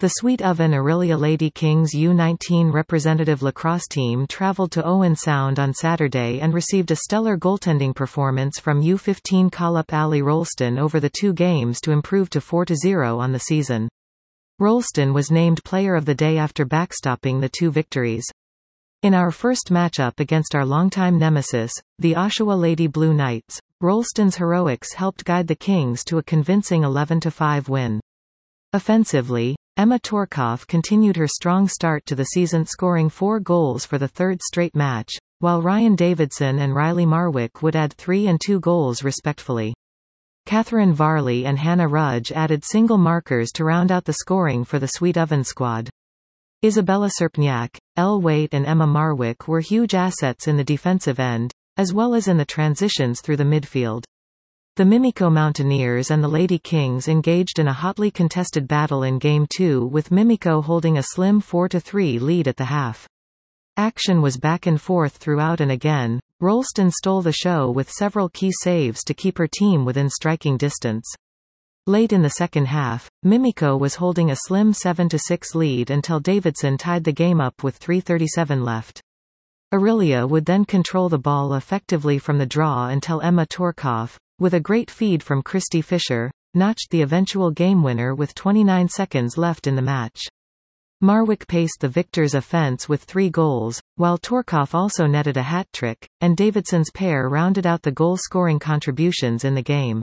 The Sweet Oven Orillia Lady Kings U19 representative lacrosse team travelled to Owen Sound on Saturday and received a stellar goaltending performance from U15 Collop Ali Rolleston over the 2 games to improve to 4-0 on the season. Rolleston was named Player of the Day after backstopping the 2 victories. In our first matchup against our longtime nemesis, the Oshawa Lady Blue Knights, Rolleston's heroics helped guide the Kings to a convincing 11-5 win. Offensively, Emma Torkoff continued her strong start to the season, scoring 4 goals for the 3rd straight match, while Ryan Davidson and Riley Marwick would add 3 and 2 goals respectively. Catherine Varley and Hannah Rudge added single markers to round out the scoring for the Sweet Oven squad. Isabella Serpniak, Elle Waite and Emma Marwick were huge assets in the defensive end, as well as in the transitions through the midfield. The Mimico Mountaineers and the Lady Kings engaged in a hotly contested battle in Game 2, with Mimico holding a slim 4-3 lead at the half. Action was back and forth throughout, and again, Rolleston stole the show with several key saves to keep her team within striking distance. Late in the second half, Mimico was holding a slim 7-6 lead until Davidson tied the game up with 3:37 left. Orillia would then control the ball effectively from the draw until Emma Torkoff, with a great feed from Christy Fisher, notched the eventual game winner with 29 seconds left in the match. Marwick paced the victors' offense with 3 goals, while Torkoff also netted a hat-trick, and Davidson's pair rounded out the goal-scoring contributions in the game.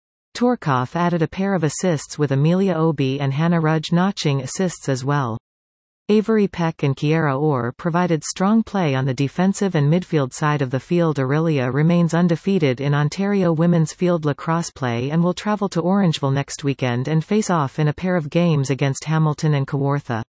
Torkoff added a pair of assists, with Amelia Obi and Hannah Rudge notching assists as well. Avery Peck and Kiera Orr provided strong play on the defensive and midfield side of the field. Orillia remains undefeated in Ontario women's field lacrosse play and will travel to Orangeville next weekend and face off in a pair of games against Hamilton and Kawartha.